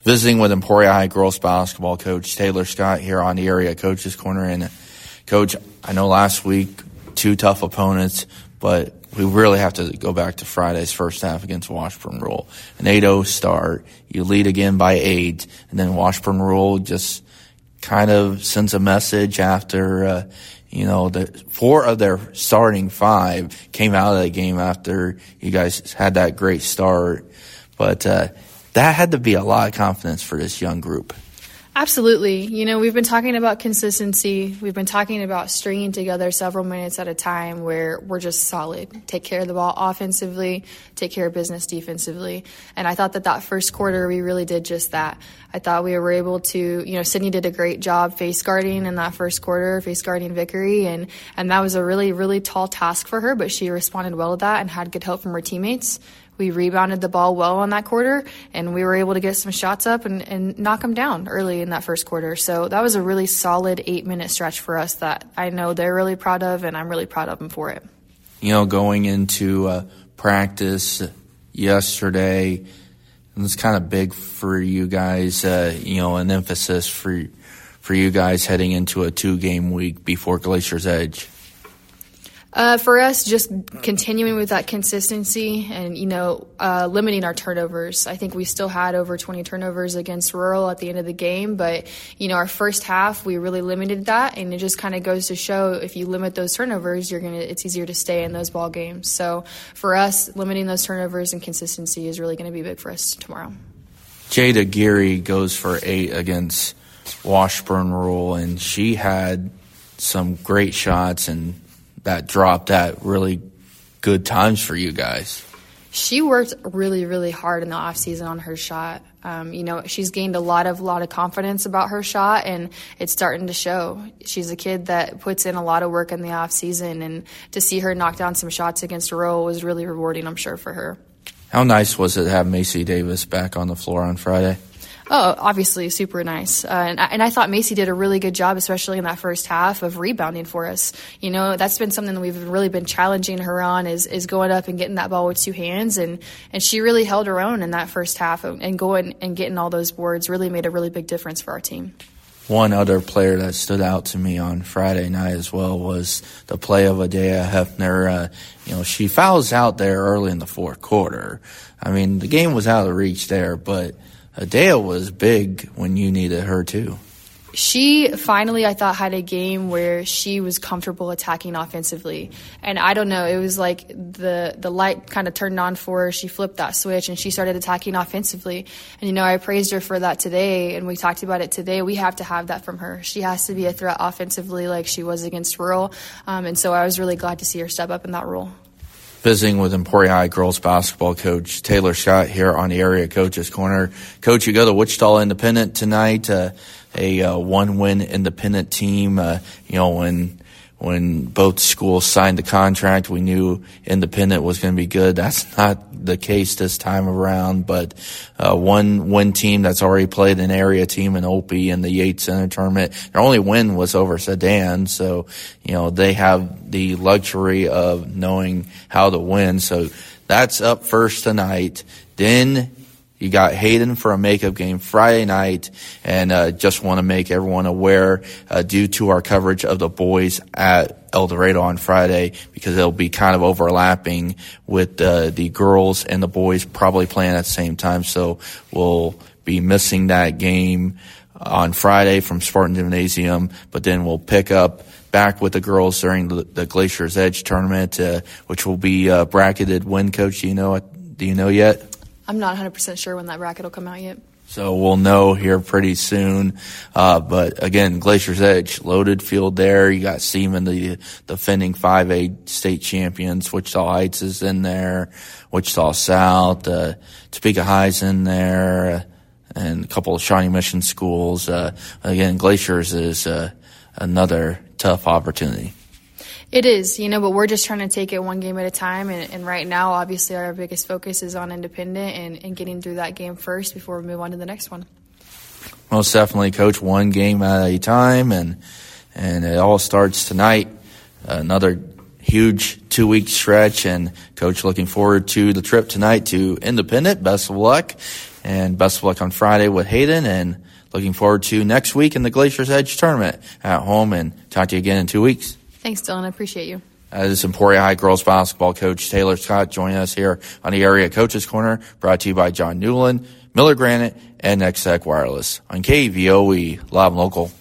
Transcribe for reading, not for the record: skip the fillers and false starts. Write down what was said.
Visiting with Emporia High girls basketball coach Taylor Scott here on the Area Coaches Corner. And, Coach, I know last week, 2 tough opponents, but we really have to go back to Friday's first half against Washburn Rural. An 8-0 start. You lead again by 8, and then Washburn Rural just kind of sends a message after, the 4 of their starting 5 came out of the game after you guys had that great start. But that had to be a lot of confidence for this young group. Absolutely. We've been talking about consistency. We've been talking about stringing together several minutes at a time where we're just solid. Take care of the ball offensively, take care of business defensively. And I thought that first quarter we really did just that. I thought we were able to, Sydney did a great job face guarding in that first quarter, face guarding Vickery. And that was a really, really tall task for her, but she responded well to that and had good help from her teammates. We rebounded the ball well on that quarter, and we were able to get some shots up and knock them down early in that first quarter. So that was a really solid 8-minute stretch for us that I know they're really proud of, and I'm really proud of them for it. Going into practice yesterday, it was kind of big for you guys, an emphasis for you guys heading into a 2-game week before Glacier's Edge. For us, just continuing with that consistency and, limiting our turnovers. I think we still had over 20 turnovers against Rural at the end of the game, but, our first half, we really limited that, and it just kind of goes to show if you limit those turnovers, it's easier to stay in those ball games. So for us, limiting those turnovers and consistency is really going to be big for us tomorrow. Jada Geary goes for 8 against Washburn Rural, and she had some great shots and that dropped at really good times for you guys. She worked really, really hard in the off season on her shot. She's gained a lot of confidence about her shot, and it's starting to show. She's a kid that puts in a lot of work in the off season, and to see her knock down some shots against Rural was really rewarding, I'm sure, for her. How nice was it to have Macy Davis back on the floor on Friday? Oh, obviously super nice. And I thought Macy did a really good job, especially in that first half, of rebounding for us. That's been something that we've really been challenging her on is going up and getting that ball with 2 hands. And she really held her own in that first half, and going and getting all those boards really made a really big difference for our team. One other player that stood out to me on Friday night as well was the play of Adea Hefner. She fouls out there early in the fourth quarter. I mean, the game was out of reach there, but Adea was big when you needed her too. She finally, I thought, had a game where she was comfortable attacking offensively. And I don't know, it was like the light kind of turned on for her. She flipped that switch and she started attacking offensively. And, I praised her for that today, and we talked about it today. We have to have that from her. She has to be a threat offensively like she was against Rural. And so I was really glad to see her step up in that role. Visiting with Emporia High girls basketball coach Taylor Scott here on the Area Coaches Corner. Coach, you go to Wichita Independent tonight, a 1-win independent team. When both schools signed the contract, we knew Independent was going to be good. That's not the case this time around, but one win team that's already played an area team in Opie in the Yates Center tournament. Their only win was over Sedan, so they have the luxury of knowing how to win. So that's up first tonight. Then you got Hayden for a makeup game Friday night, and just want to make everyone aware, due to our coverage of the boys at El Dorado on Friday, because it'll be kind of overlapping with the girls and the boys probably playing at the same time. So we'll be missing that game on Friday from Spartan Gymnasium, but then we'll pick up back with the girls during the Glacier's Edge tournament, which will be bracketed when, Coach? Do you know yet? I'm not 100% sure when that bracket will come out yet. So we'll know here pretty soon. But again, Glacier's Edge, loaded field there. You got Seaman, the defending 5A state champions. Wichita Heights is in there. Wichita South, Topeka High's in there, and a couple of Shawnee Mission schools. Again, Glacier's is another tough opportunity. It is, but we're just trying to take it one game at a time. And right now, obviously, our biggest focus is on Independent and getting through that game first before we move on to the next one. Most definitely, Coach, one game at a time. And it all starts tonight. Another huge 2-week stretch. And, Coach, looking forward to the trip tonight to Independent. Best of luck. And best of luck on Friday with Hayden, and looking forward to next week in the Glacier's Edge tournament at home, and talk to you again in 2 weeks. Thanks, Dylan. I appreciate you. This is Emporia High girls basketball coach Taylor Scott joining us here on the Area Coaches Corner, brought to you by John Newland, Miller Granite, and Next Tech Wireless on KVOE, live and local.